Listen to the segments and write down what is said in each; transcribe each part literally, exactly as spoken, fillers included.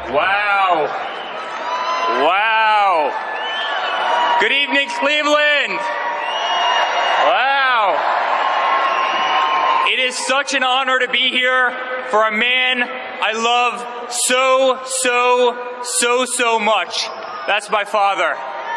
Wow. Wow. Good evening, Cleveland. Wow. It is such an honor to be here for a man I love so, so, so, so much. That's my father.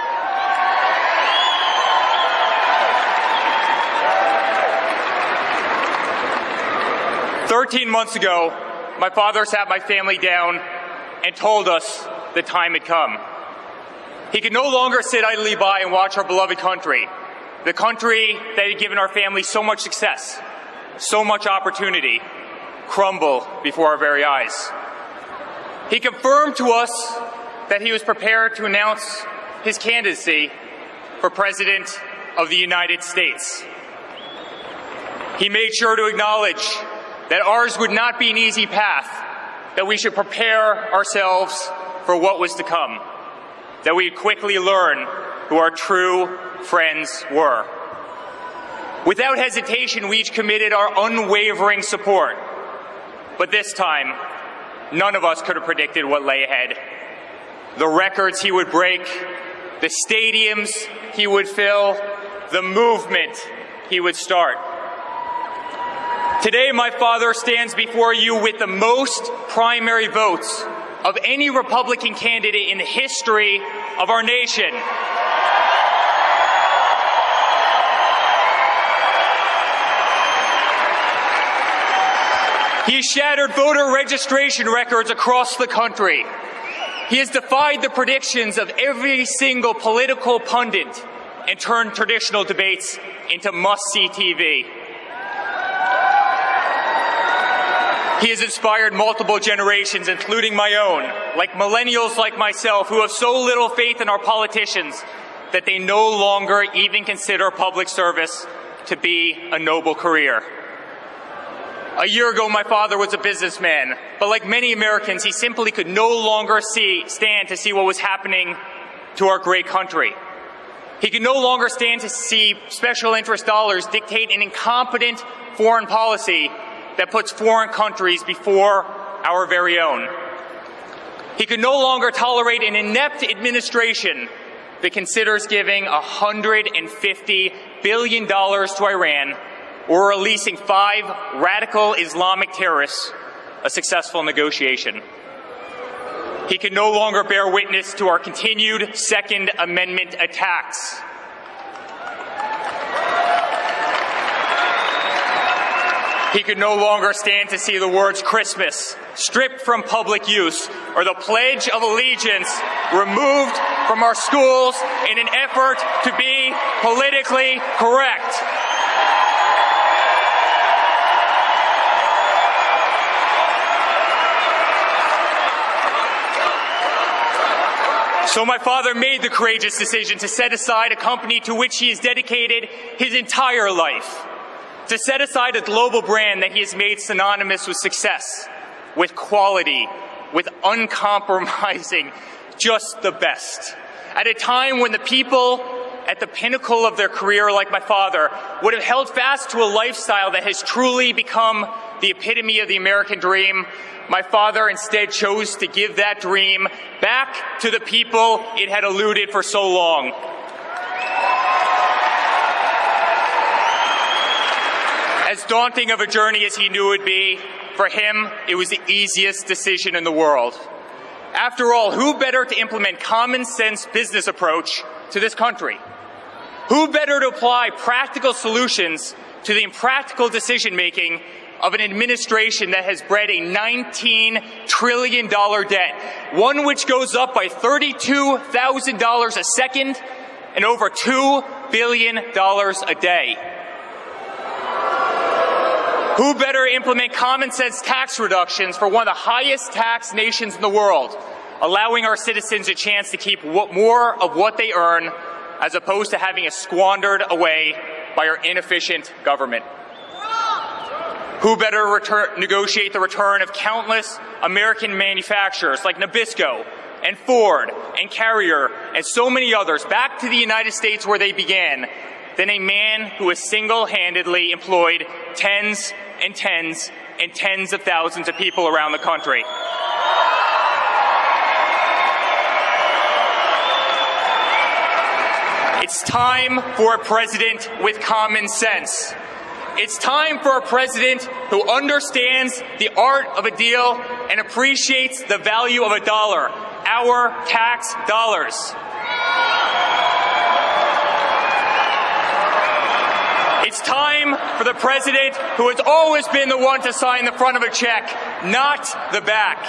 Thirteen months ago, my father sat my family down and told us the time had come. He could no longer sit idly by and watch our beloved country, the country that had given our family so much success, so much opportunity, crumble before our very eyes. He confirmed to us that he was prepared to announce his candidacy for President of the United States. He made sure to acknowledge that ours would not be an easy path, that we should prepare ourselves for what was to come, that we'd quickly learn who our true friends were. Without hesitation, we each committed our unwavering support. But this time, none of us could have predicted what lay ahead. The records he would break, the stadiums he would fill, the movement he would start. Today, my father stands before you with the most primary votes of any Republican candidate in the history of our nation. He has shattered voter registration records across the country. He has defied the predictions of every single political pundit and turned traditional debates into must-see T V. He has inspired multiple generations, including my own, like millennials like myself, who have so little faith in our politicians that they no longer even consider public service to be a noble career. A year ago, my father was a businessman, but like many Americans, he simply could no longer see, stand to see what was happening to our great country. He could no longer stand to see special interest dollars dictate an incompetent foreign policy that puts foreign countries before our very own. He could no longer tolerate an inept administration that considers giving one hundred fifty billion dollars to Iran or releasing five radical Islamic terrorists a successful negotiation. He could no longer bear witness to our continued Second Amendment attacks. He could no longer stand to see the words Christmas stripped from public use or the Pledge of Allegiance removed from our schools in an effort to be politically correct. So my father made the courageous decision to set aside a company to which he has dedicated his entire life, to set aside a global brand that he has made synonymous with success, with quality, with uncompromising, just the best. At a time when the people at the pinnacle of their career, like my father, would have held fast to a lifestyle that has truly become the epitome of the American dream, my father instead chose to give that dream back to the people it had eluded for so long. As daunting of a journey as he knew it would be, for him, it was the easiest decision in the world. After all, who better to implement common sense business approach to this country? Who better to apply practical solutions to the impractical decision-making of an administration that has bred a nineteen trillion dollars debt, one which goes up by thirty-two thousand dollars a second and over two billion dollars a day? Who better implement common sense tax reductions for one of the highest taxed nations in the world, allowing our citizens a chance to keep more of what they earn as opposed to having it squandered away by our inefficient government? Who better return, negotiate the return of countless American manufacturers like Nabisco and Ford and Carrier and so many others back to the United States where they began than a man who has single-handedly employed tens and tens and tens of thousands of people around the country? It's time for a president with common sense. It's time for a president who understands the art of a deal and appreciates the value of a dollar, our tax dollars. It's time for the president who has always been the one to sign the front of a check, not the back.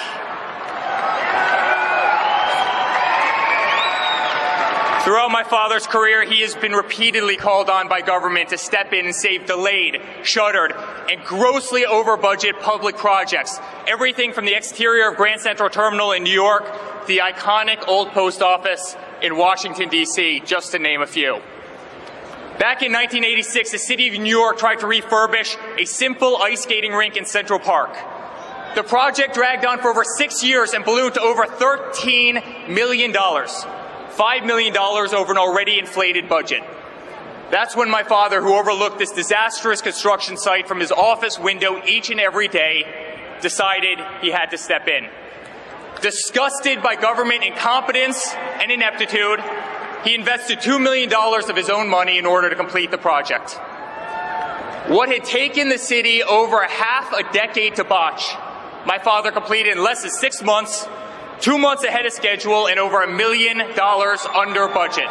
Throughout my father's career, he has been repeatedly called on by government to step in and save delayed, shuttered, and grossly over-budget public projects. Everything from the exterior of Grand Central Terminal in New York to the iconic old post office in Washington, D C, just to name a few. Back in nineteen eighty-six, the city of New York tried to refurbish a simple ice skating rink in Central Park. The project dragged on for over six years and ballooned to over thirteen million dollars. five million dollars over an already inflated budget. That's when my father, who overlooked this disastrous construction site from his office window each and every day, decided he had to step in. Disgusted by government incompetence and ineptitude, he invested two million dollars of his own money in order to complete the project. What had taken the city over a half a decade to botch, my father completed in less than six months, two months ahead of schedule, and over a million dollars under budget.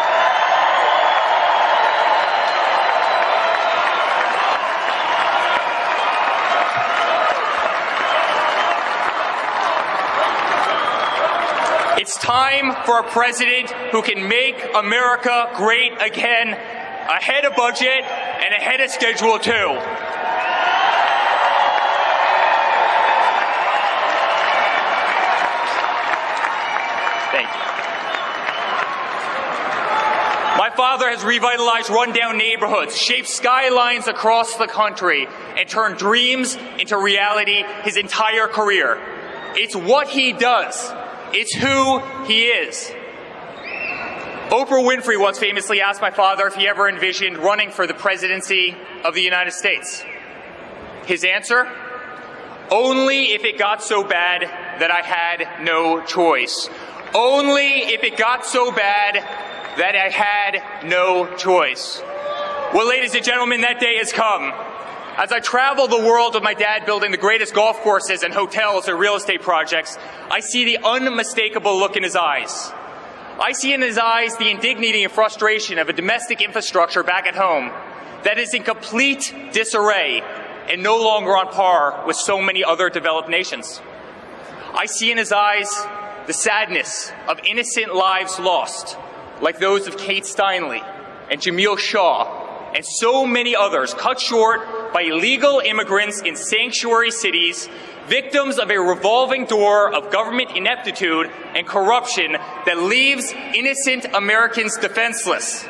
It's time for a president who can make America great again, ahead of budget and ahead of schedule, too. Thank you. My father has revitalized rundown neighborhoods, shaped skylines across the country, and turned dreams into reality his entire career. It's what he does. It's who he is. Oprah Winfrey once famously asked my father if he ever envisioned running for the presidency of the United States. His answer? Only if it got so bad that I had no choice. Only if it got so bad that I had no choice. Well, ladies and gentlemen, that day has come. As I travel the world with my dad building the greatest golf courses and hotels and real estate projects, I see the unmistakable look in his eyes. I see in his eyes the indignity and frustration of a domestic infrastructure back at home that is in complete disarray and no longer on par with so many other developed nations. I see in his eyes the sadness of innocent lives lost, like those of Kate Steinle and Jamil Shaw, and so many others cut short by illegal immigrants in sanctuary cities, victims of a revolving door of government ineptitude and corruption that leaves innocent Americans defenseless.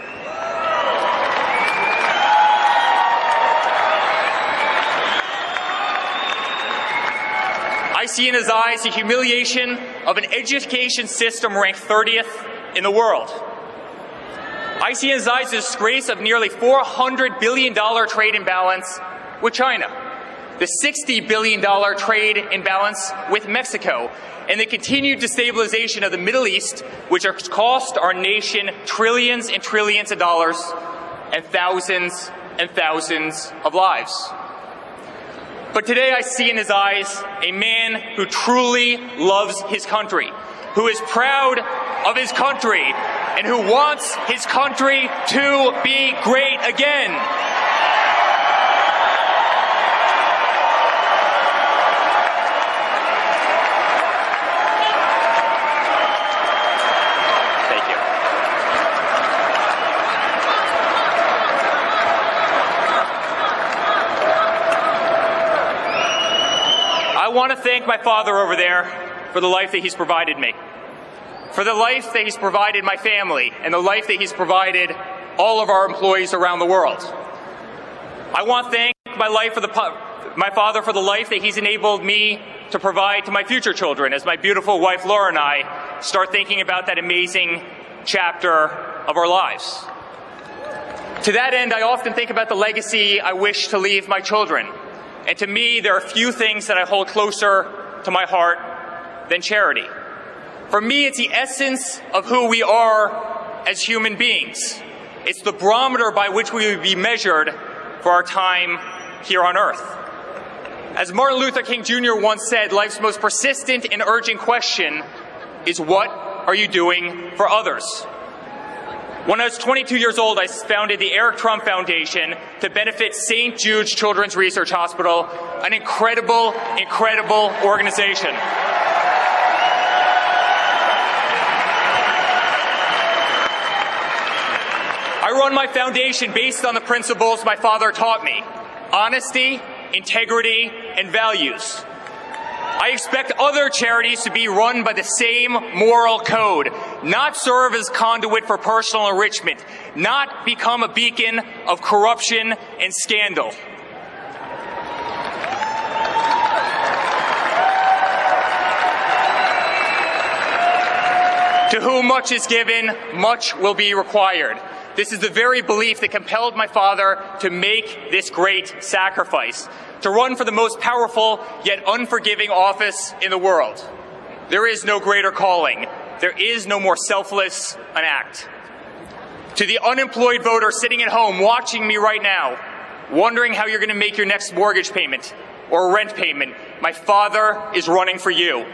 I see in his eyes the humiliation of an education system ranked thirtieth in the world. I see in his eyes the disgrace of nearly four hundred billion dollars trade imbalance with China, the sixty billion dollars trade imbalance with Mexico, and the continued destabilization of the Middle East, which has cost our nation trillions and trillions of dollars and thousands and thousands of lives. But today I see in his eyes a man who truly loves his country, who is proud of his country, and who wants his country to be great again. Thank you. I want to thank my father over there for the life that he's provided me, for the life that he's provided my family, and the life that he's provided all of our employees around the world. I want to thank my, life for the, my father for the life that he's enabled me to provide to my future children as my beautiful wife Laura and I start thinking about that amazing chapter of our lives. To that end, I often think about the legacy I wish to leave my children. And to me, there are few things that I hold closer to my heart than charity. For me, it's the essence of who we are as human beings. It's the barometer by which we will be measured for our time here on earth. As Martin Luther King Junior once said, life's most persistent and urgent question is, what are you doing for others? When I was twenty-two years old, I founded the Eric Trump Foundation to benefit Saint Jude's Children's Research Hospital, an incredible, incredible organization. I run my foundation based on the principles my father taught me: honesty, integrity, and values. I expect other charities to be run by the same moral code, not serve as conduit for personal enrichment, not become a beacon of corruption and scandal. To whom much is given, much will be required. This is the very belief that compelled my father to make this great sacrifice, to run for the most powerful yet unforgiving office in the world. There is no greater calling. There is no more selfless an act. To the unemployed voter sitting at home watching me right now, wondering how you're going to make your next mortgage payment or rent payment, my father is running for you.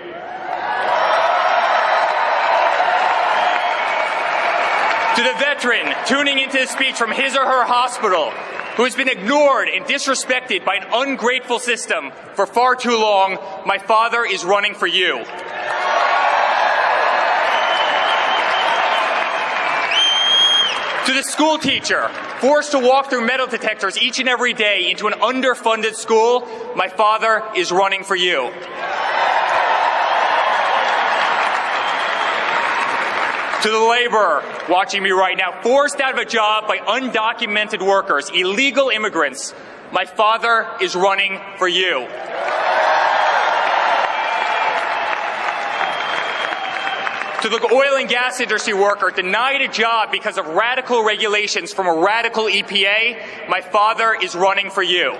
To the veteran tuning into this speech from his or her hospital, who has been ignored and disrespected by an ungrateful system for far too long, my father is running for you. To the school teacher, forced to walk through metal detectors each and every day into an underfunded school, my father is running for you. To the laborer watching me right now, forced out of a job by undocumented workers, illegal immigrants, my father is running for you. To the oil and gas industry worker denied a job because of radical regulations from a radical E P A, my father is running for you.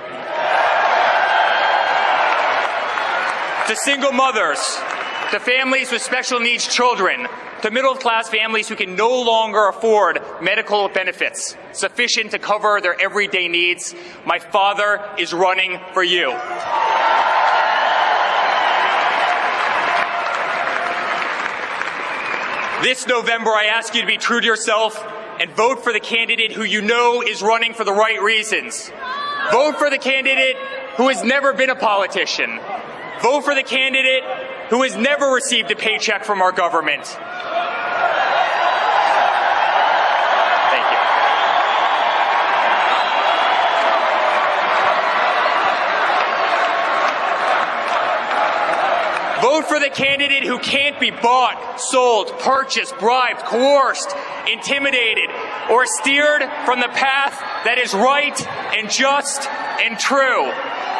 To single mothers, to families with special needs children, to middle-class families who can no longer afford medical benefits sufficient to cover their everyday needs, my father is running for you. This November, I ask you to be true to yourself and vote for the candidate who you know is running for the right reasons. Vote for the candidate who has never been a politician. Vote for the candidate who has never received a paycheck from our government. Thank you. Vote for the candidate who can't be bought, sold, purchased, bribed, coerced, intimidated, or steered from the path that is right and just and true.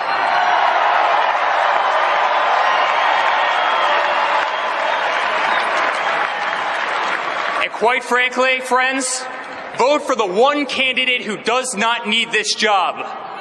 Quite frankly, friends, vote for the one candidate who does not need this job.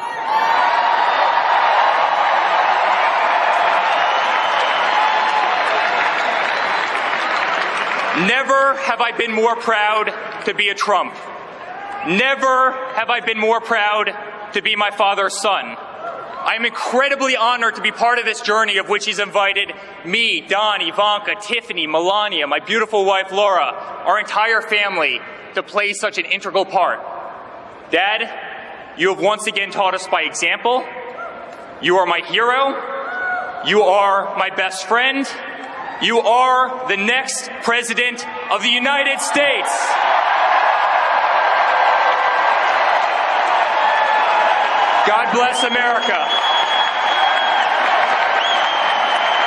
Never have I been more proud to be a Trump. Never have I been more proud to be my father's son. I am incredibly honored to be part of this journey of which he's invited me, Don, Ivanka, Tiffany, Melania, my beautiful wife Laura, our entire family to play such an integral part. Dad, you have once again taught us by example. You are my hero. You are my best friend. You are the next President of the United States. God bless America.